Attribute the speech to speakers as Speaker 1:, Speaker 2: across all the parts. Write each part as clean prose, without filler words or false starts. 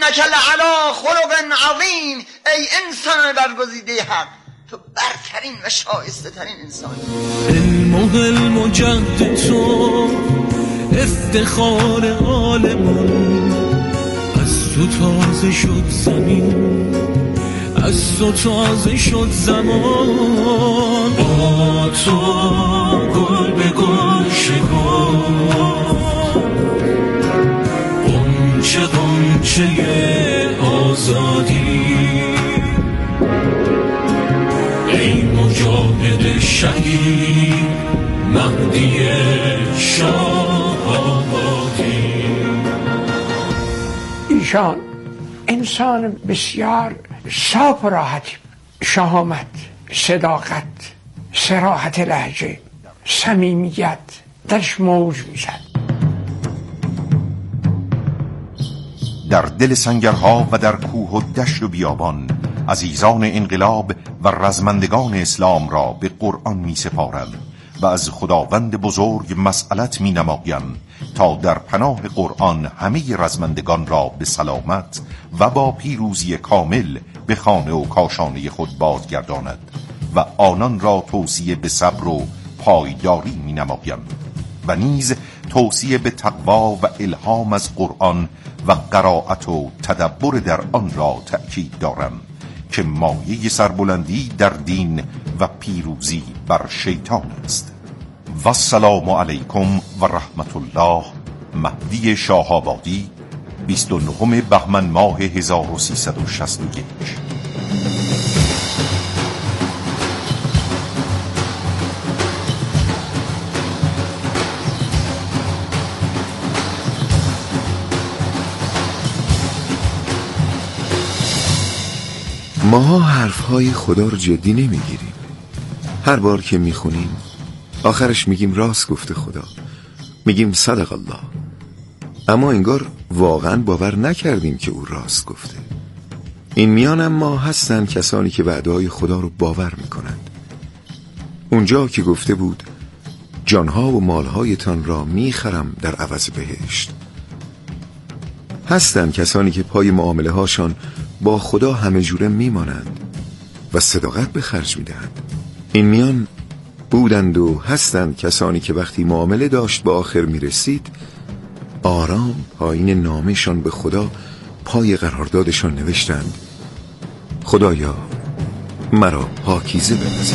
Speaker 1: انک لعلی خلق عظیم، ای انسان برگزیده حق، تو برترین و شایسته ترین انسانی.
Speaker 2: علم و جهد تو افتخار عالمون، از تو تازه شد زمین، از تو تازه شد زمان. با تو گل به گل شکفت، غنچه غنچه آزادی، ای مجاهد شهید مهدی شاه‌آبادی.
Speaker 3: ایشان انسان بسیار صاف و راحتی، شهامت، صداقت، صراحت لهجه، صمیمیت درش موج میشد.
Speaker 4: در دل سنگرها و در کوه و دشت و بیابان عزیزان انقلاب و رزمندگان اسلام را به قرآن می سپارند و از خداوند بزرگ مسئلت می نمایند تا در پناه قرآن همه رزمندگان را به سلامت و با پیروزی کامل به خانه و کاشانه خود بازگرداند و آنان را توصیه به صبر و پایداری می نمایند و نیز توصیه به تقوا و الهام از قرآن و قرائت و تدبر در آن را تأکید دارم که مایه سربلندی در دین و پیروزی بر شیطان است. و السلام علیکم و رحمت الله. مهدی شاه‌آبادی، 29 بهمن ماه 1361.
Speaker 5: ماها حرفهای خدا رو جدی نمیگیریم. هر بار که میخونیم آخرش میگیم راست گفته خدا، میگیم صدق الله، اما انگار واقعا باور نکردیم که او راست گفته. این میان ما هستن کسانی که وعده‌های خدا رو باور میکنند. اونجا که گفته بود جانها و مالهایتان را میخرم در عوض بهشت، هستن کسانی که پای معامله هاشان با خدا همه جوره میمانند و صداقت به خرج میدهند. این میان بودند و هستند کسانی که وقتی معامله داشت به آخر میرسید آرام پایین نامشان به خدا پای قراردادشان نوشتند خدایا مرا پاکیزه بپذیر.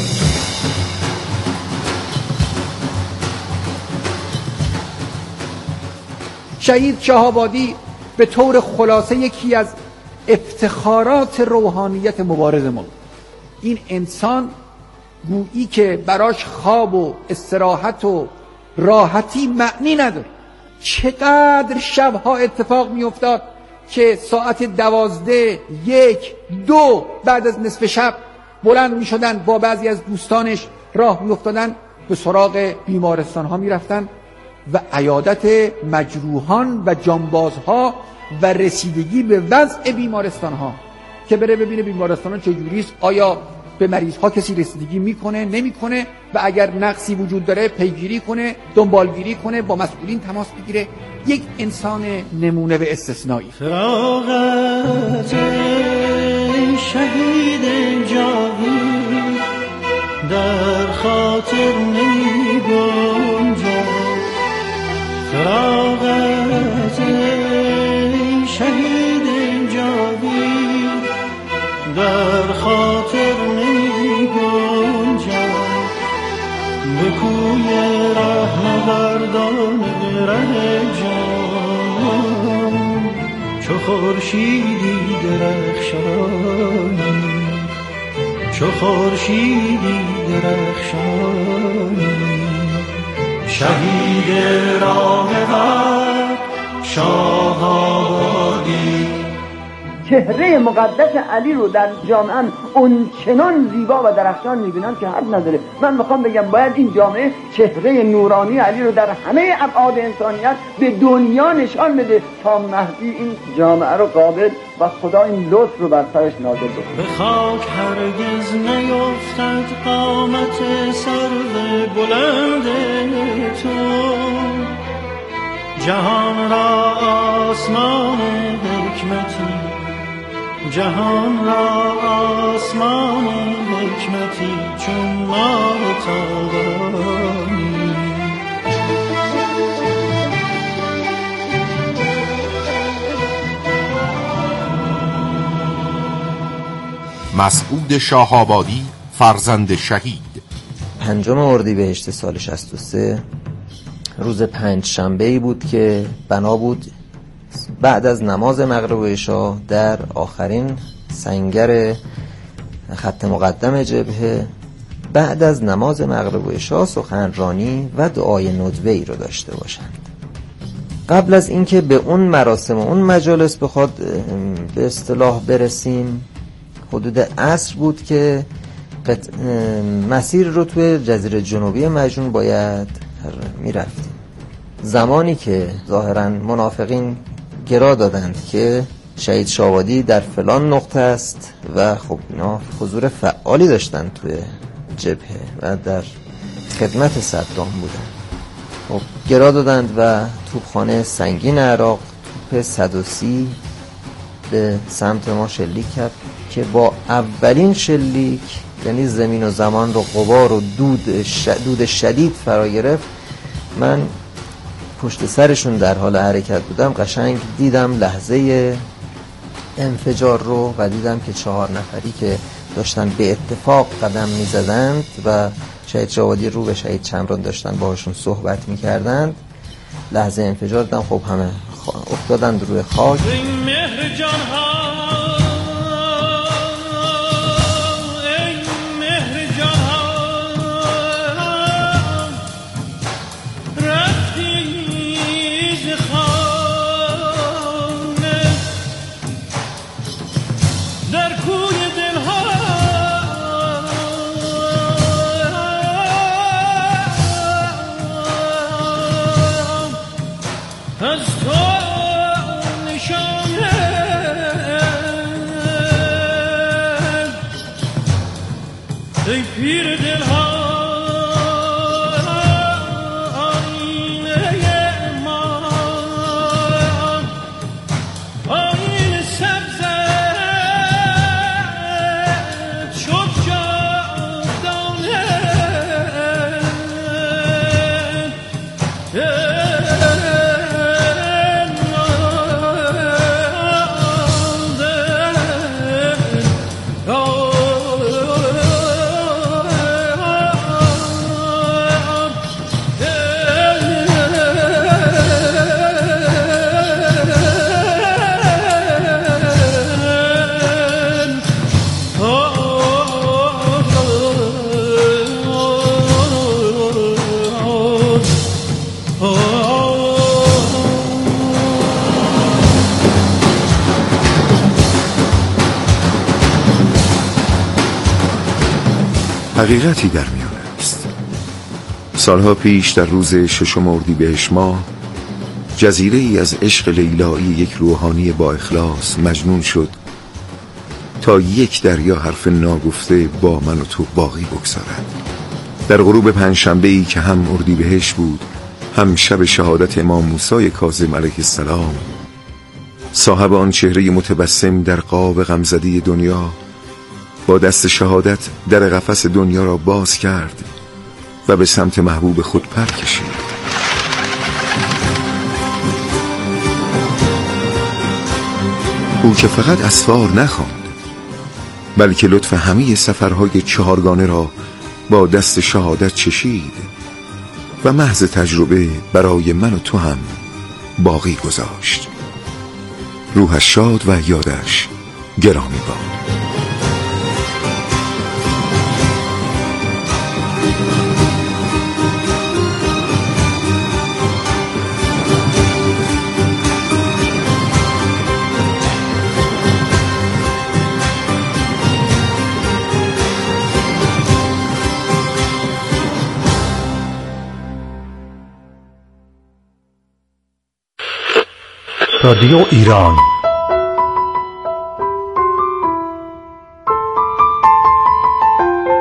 Speaker 3: شهید شاه‌آبادی به طور خلاصه یکی از افتخارات روحانیت مبارز ما. این انسان گویی که براش خواب و استراحت و راحتی معنی نداره. چقدر شبها اتفاق می افتاد که ساعت 12 1 2 بعد از نصف شب بلند می شدن، با بعضی از دوستانش راه می افتادن، به سراغ بیمارستان ها می رفتن و عیادت مجروحان و جانبازها و رسیدگی به وضع بیمارستان ها، که بره ببینه بیمارستان ها چجوریست، آیا به مریض ها کسی رسیدگی میکنه نمیکنه و اگر نقصی وجود داره پیگیری کنه، دنبالگیری کنه، با مسئولین تماس بگیره. یک انسان نمونه و استثنایی.
Speaker 2: فراغت شهید جاوید در خاطر نمی گنجد، فراغت شهید جاوید در خاطر نمی گنجد، به کوی رهنوردان ره جان چو خورشیدی درخشانی، چو خورشیدی درخشانی، شهید راه حق شاه‌آبادی.
Speaker 6: چهره مقدس علی رو در جامعه اون چنان زیبا و درخشان میبینم که حد نداره. من میخوام بگم باید این جامعه چهره نورانی علی رو در همه ابعاد انسانیت به دنیا نشان بده تا مهدی این جامعه رو قابل و خدا این لطف رو بر سرش نازل بکنه.
Speaker 2: به خاک هرگز نیفتد قامت سرو بلند تو، جهان را آسمان حکمتی، جهان را آسمان حکمتی چون ما تابانی.
Speaker 4: مسعود شاه‌آبادی فرزند شهید.
Speaker 7: 5 اردیبهشت سال 63 روز 5 شنبه‌ای بود که بنا بود بعد از نماز مغرب و عشا در آخرین سنگر خط مقدم جبهه بعد از نماز مغرب و عشا سخنرانی و دعای ندوه‌ای رو داشته باشند. قبل از اینکه به اون مراسم و اون مجالس بخواد به اصطلاح برسیم، حدود عصر بود که مسیر رو توی جزیره جنوبی مجنون باید میرفتیم. زمانی که ظاهراً منافقین گرا دادند که شهید شاه‌آبادی در فلان نقطه است و خب اینا حضور فعالی داشتن توی جبهه و در خدمت صدام بودن، خب گرا دادند و توپخانه سنگین عراق توپ 130 به سمت ما شلیک کرد که با اولین شلیک یعنی زمین و زمان رو غبار و دود شدید فرا گرفت. من پشت سرشون در حال حرکت بودم، قشنگ دیدم لحظه انفجار رو و دیدم که 4 نفری که داشتن به اتفاق قدم می زدند و شهید شاه‌آبادی رو به شهید چمران داشتن باهاشون صحبت می کردند. لحظه انفجار دیدم خب همه افتادند روی خاک.
Speaker 5: حقیقتی در میان است. سالها پیش در روز 6 اردیبهشت ماه جزیره ای از عشق لیلایی یک روحانی با اخلاص مجنون شد تا یک دریا حرف ناگفته با من و تو باقی بگذارد. در غروب 5 شنبه‌ای که هم اردیبهشت بود هم شب شهادت امام موسی کاظم علیه السلام، صاحب آن چهره متبسم در قاب غمزده دنیا با دست شهادت در قفس دنیا را باز کرد و به سمت محبوب خود پر کشید. او که فقط اسفار نخواند بلکه لطف همه سفرهای 4گانه را با دست شهادت چشید و محض تجربه برای من و تو هم باقی گذاشت. روحش شاد و یادش گرامی باد.
Speaker 8: رادیو ایران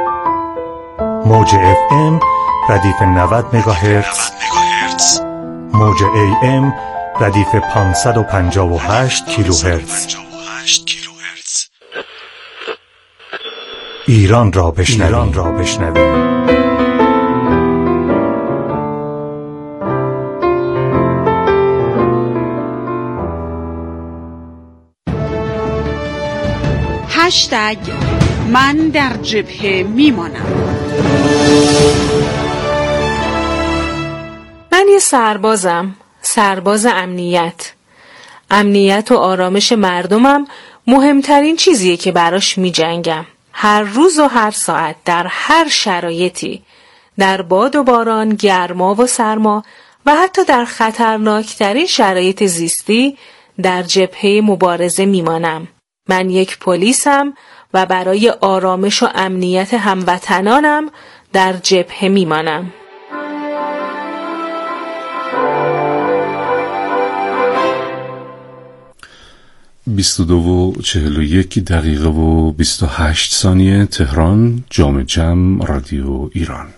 Speaker 8: موج FM ردیف 90 مگاهرتز موج AM ردیف 558 کیلوهرتز. ایران را بشنوید.
Speaker 9: هشتگ من در جبهه میمانم.
Speaker 10: من یه سربازم، سرباز امنیت و آرامش مردمم مهمترین چیزیه که براش میجنگم. هر روز و هر ساعت در هر شرایطی، در باد و باران، گرما و سرما و حتی در خطرناکترین شرایط زیستی در جبهه مبارزه میمانم. من یک پلیسم و برای آرامش و امنیت هموطنانم در جبهه میمانم.
Speaker 11: 22:41 تهران، جام جم، رادیو ایران.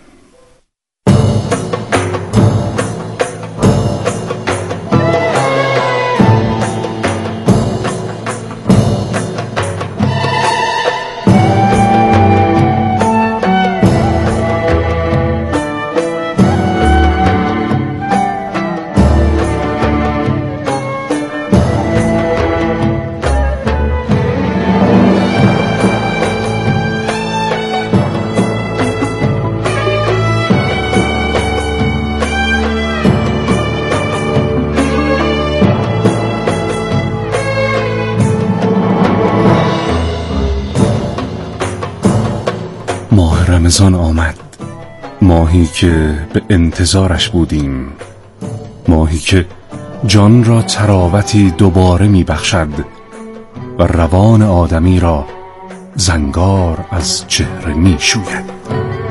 Speaker 11: رمضان آمد، ماهی که به انتظارش بودیم، ماهی که جان را تراوتی دوباره می بخشد و روان آدمی را زنگار از چهره می شوید.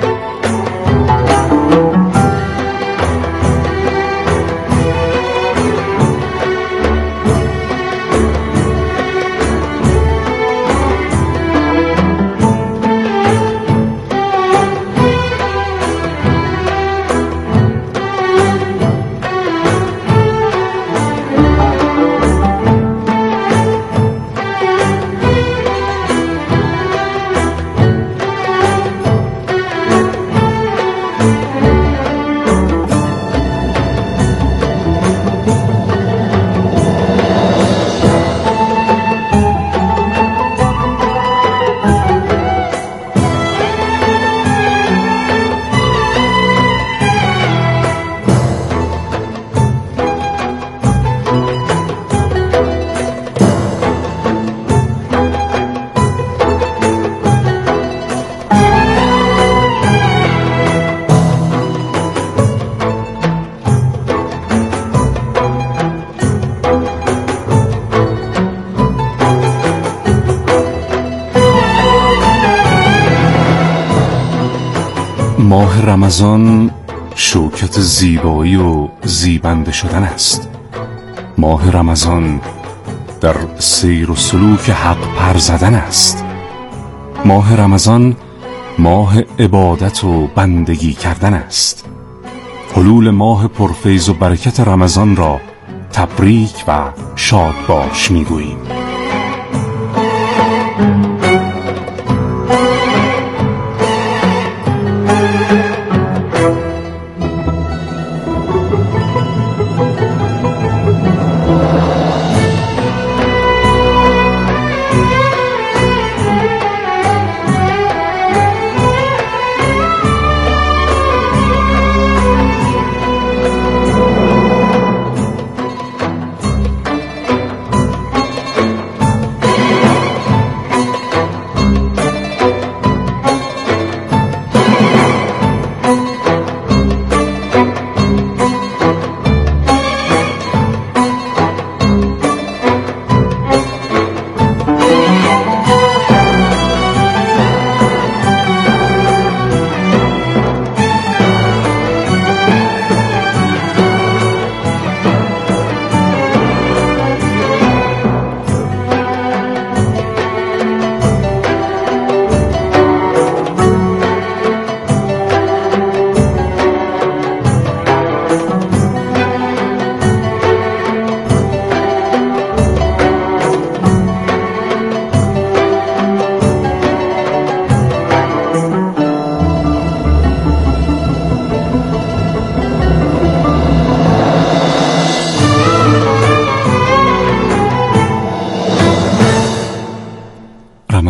Speaker 11: ماه رمضان شوکت زیبایی و زیبنده شدن است. ماه رمضان در سیر و سلوک حق پر زدن است. ماه رمضان ماه عبادت و بندگی کردن است. حلول ماه پرفیض و برکت رمضان را تبریک و شاد باش میگوییم.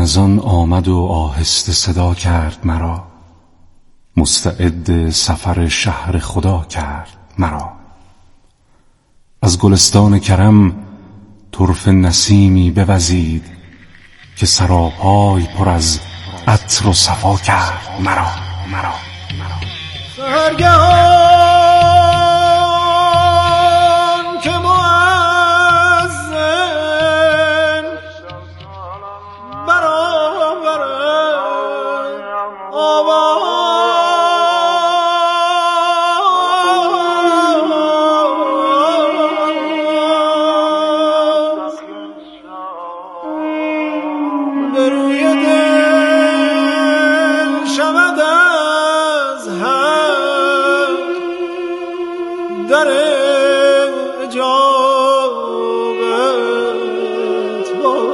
Speaker 11: رمضان آمد و آهسته صدا کرد مرا، مستعد سفر شهر خدا کرد مرا. از گلستان کرم طرف نسیمی بوزید که سراپای پر از عطر و صفا کرد مرا.
Speaker 2: سرگهان که مؤذن برآورد آواز به روی دل شود از هم در اجابت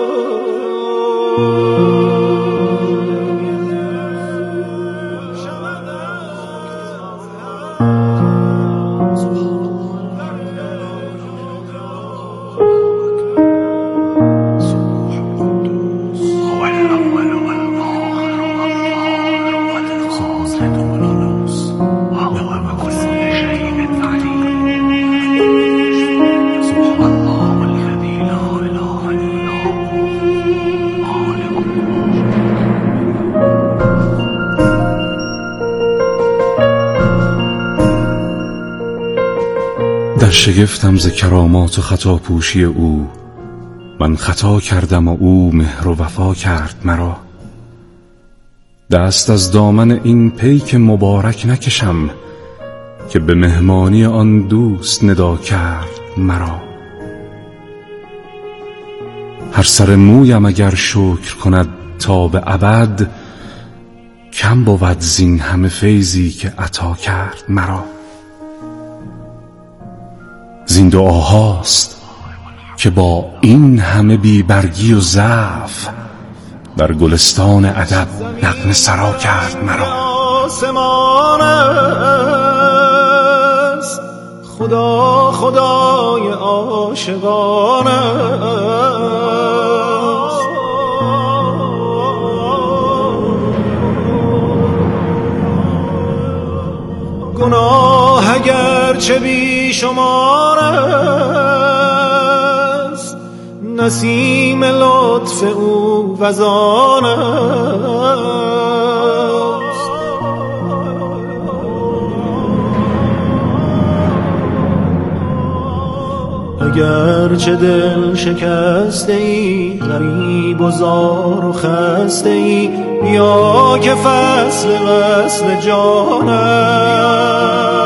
Speaker 11: در شگفتم ز کرامات و خطاپوشی او. من خطا کردم و او مهر و وفا کرد مرا. دست از دامن این پیک مبارک نکشم که به مهمانی آن دوست ندا کرد مرا. هر سر مویم اگر شکر کند تا به ابد، کم بود زین همه فیضی که عطا کرد مرا. زین دعاهاست که با این همه بیبرگی و ضعف در گلستان ادب نغمه سرا کرد مرا.
Speaker 2: آسمان است خدا خدای عاشقان است. گناه اگر چه بی شمار است، نسیم لطف او وزان است. اگر چه دل شکسته ای، غریب و زار و خسته ای، بیا که فصل وصل جان است.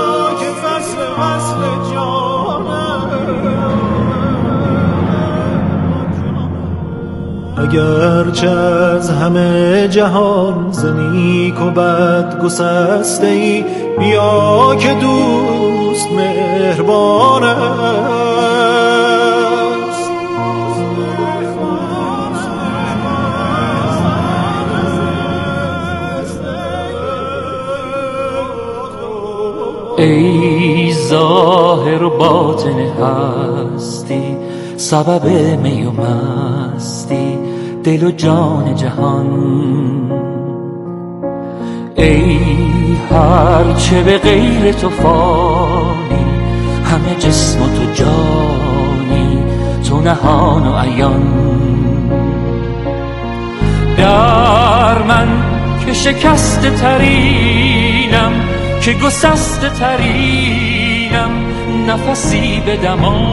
Speaker 2: اگر چه از همه جهان ز نیک و بد گسسته ای، بیا که دوست مهربان است.
Speaker 12: ای ظاهر و باطن هستی، سبب می و مستی، دل و جان جهان. ای هر چه به غیر تو فانی، همه جسم و تو جانی، تو نهان و عیان. در من که شکسته ترینم، که گسسته ترینم، نفسی به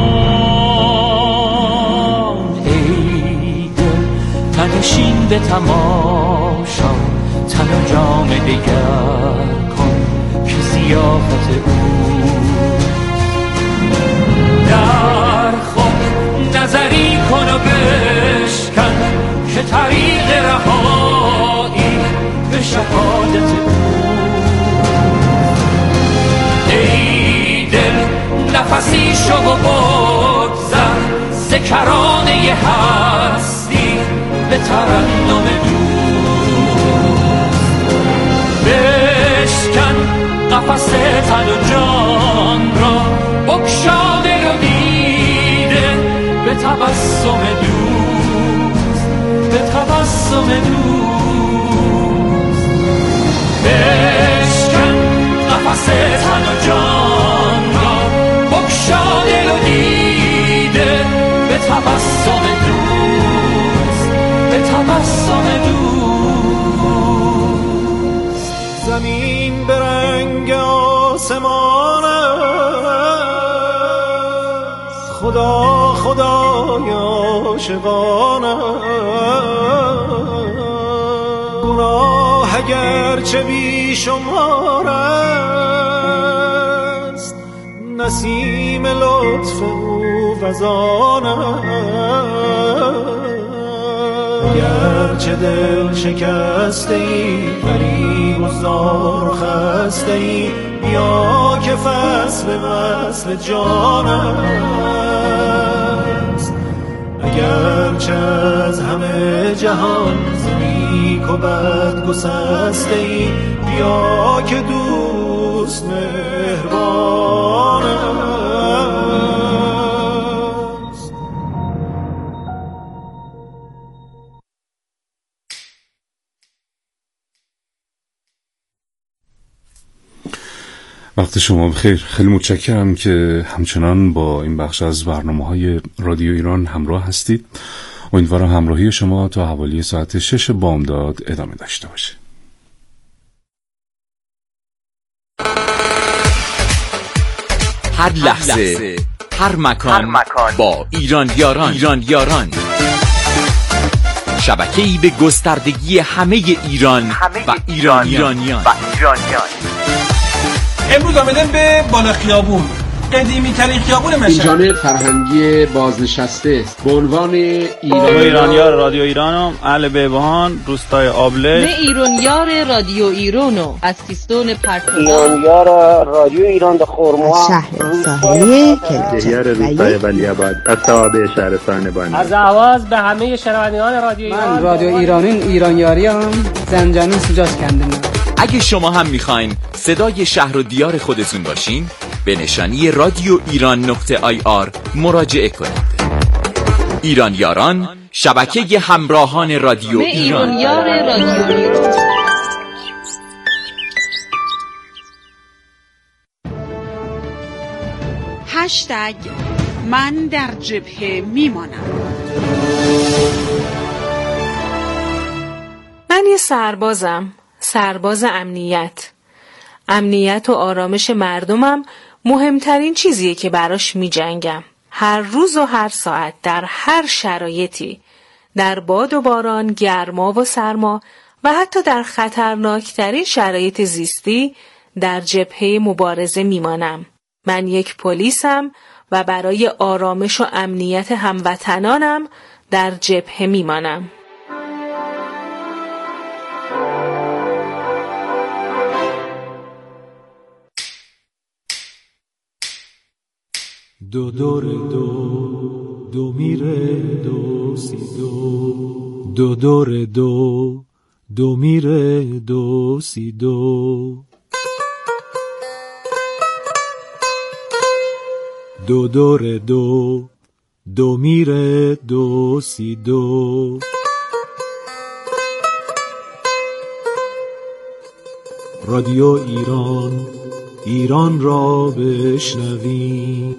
Speaker 12: دمان. ای دل منشین به تماشا، تن و جام دگر کن که ضیافت او. در خود نظری کن و بشکن که طریق رهایی به شهادت او. ای دل نفسی شو و بگذر ز کرانه هستی به ترنم دوست. بشکن قفس تن و جان را، بگشا دل و دیده به تبسم دوست، به به تبسم دوست. بشکن قفس تن و جان را، بگشا دل و دیده به تبسم دوست، به تبسم دوست.
Speaker 2: زمین به رنگ آسمان است، خدا خدای عاشقان است. گناه اگرچه بی شمار است، نسیم لطف او وزان است. اگرچه دل شکسته ای، غریب و زار و خسته ای، بیا که فصل وصل جان است. اگرچه از همه جهان نیک و بد گسسته ای، بیا که دوست مهربان است.
Speaker 11: وقت شما بخیر. خیلی متشکرم که همچنان با این بخش از برنامه‌های رادیو ایران همراه هستید. امیدوارم همراهی شما تا حوالی ساعت 6 بامداد ادامه داشته باشه.
Speaker 13: هر لحظه، هر مکان با ایران یاران. شبکه‌ای به گستردگی همه ایران و ایرانیان.
Speaker 14: امروز آمدن به بالا خیابون، قدیمی ترین خیابون مشهد.
Speaker 3: این جانب فرهنگی بازنشسته است به عنوان
Speaker 15: ایرانیار رادیو ایرانم، اهل بیبهان، روستای آبله.
Speaker 16: نه ایرانیار رادیو ایرانو از سیستون پرتگاه.
Speaker 17: ایرانیار رادیو ایران در خرم‌ها،
Speaker 18: شهر ساحلی
Speaker 19: کلجار روستای ولیعباد، از توابع شهرستان بانی.
Speaker 20: از آواز به همه شنوندگان رادیو ایران.
Speaker 21: من رادیو ایرانیاریم، زنجانی سوجاش کندم.
Speaker 13: اگه شما هم میخواین صدای شهر و دیار خودتون باشین، به نشانی رادیو ایران.ir مراجعه کنید. ایران یاران، شبکه همراهان رادیو ایران.
Speaker 9: هشتگ من در جبهه میمانم.
Speaker 10: من یه سربازم، سرباز امنیت و آرامش مردمم مهمترین چیزیه که براش می جنگم. هر روز و هر ساعت، در هر شرایطی، در باد و باران، گرما و سرما و حتی در خطرناکترین شرایط زیستی در جبهه مبارزه میمانم. من یک پلیسم و برای آرامش و امنیت هموطنانم در جبهه میمانم.
Speaker 2: دو دور دو میره دو سی دو دور دو میره دو سی دو دور دو میره دو سی دو. رادیو ایران را بشنویم.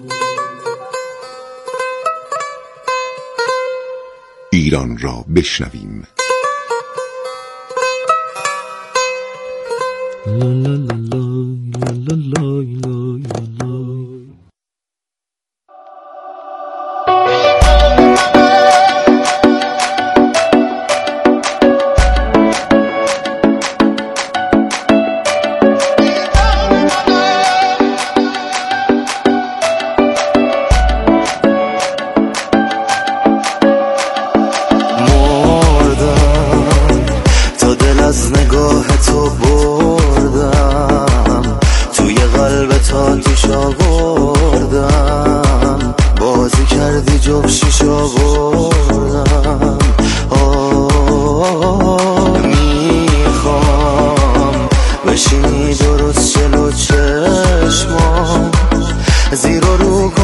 Speaker 5: ایران را بشنویم.
Speaker 2: لا لا لا لا لا لا لا لا.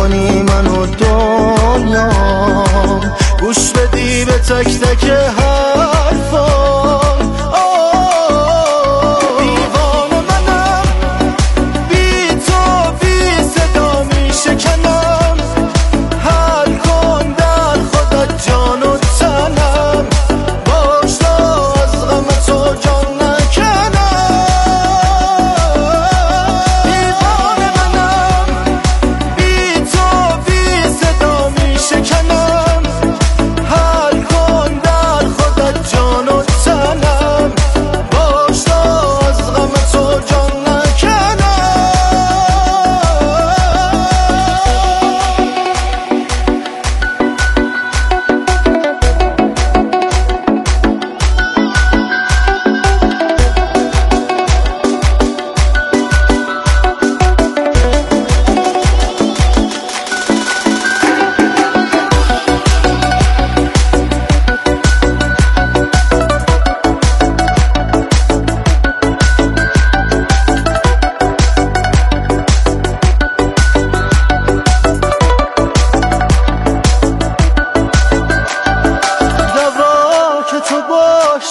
Speaker 2: تک تک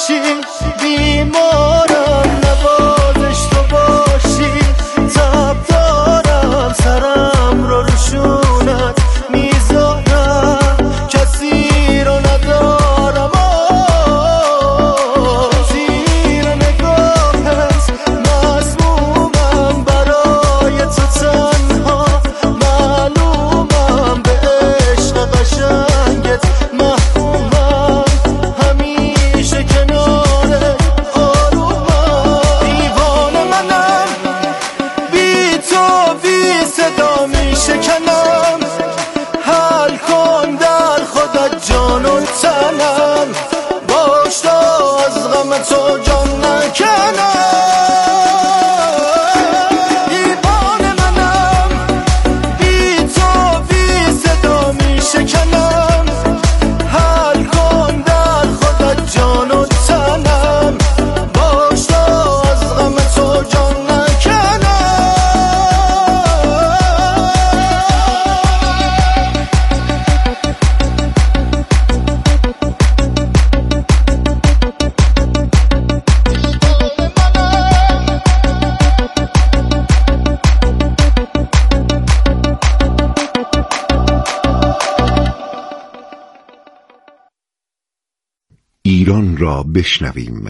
Speaker 2: باشی، بیمارم نوازش تو باشی، تب دارم سرم رو روشونت میذارم، کسی رو ندارم زیر نگاهت مسمومم، برای تو تنها معلومم، به عشق قشنگت محکومم، همیشه کنارت آرومم، دیوانه منم، بی تو بی صدا میشکنم، حل کن در خودت جان و تنم، باش تا از غم تو جان نکنم، دیوانه منم، بی تو بی صدا میشکنم، حل کن در خودت جان و تنم، باش تا از غم تو جان نکنم.
Speaker 5: ایران را بشنویم.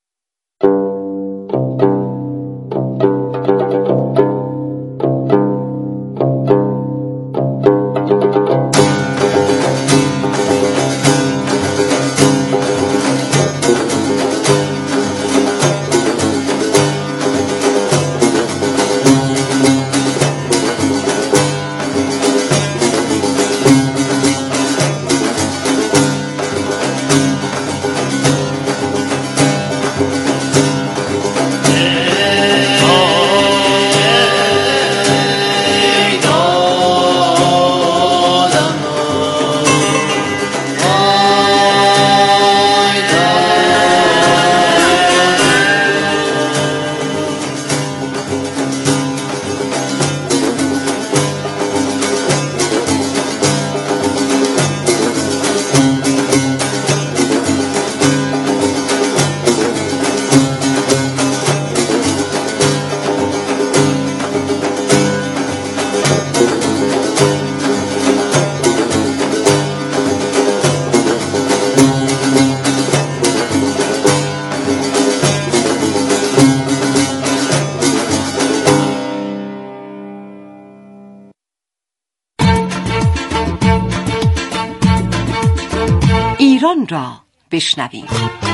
Speaker 18: ایران را بشنویم.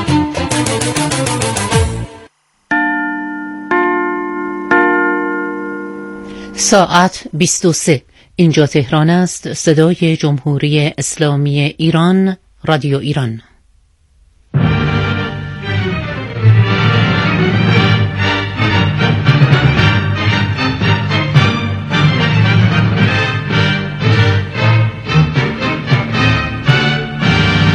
Speaker 22: ساعت 23. اینجا تهران است. صدای جمهوری اسلامی ایران، رادیو ایران.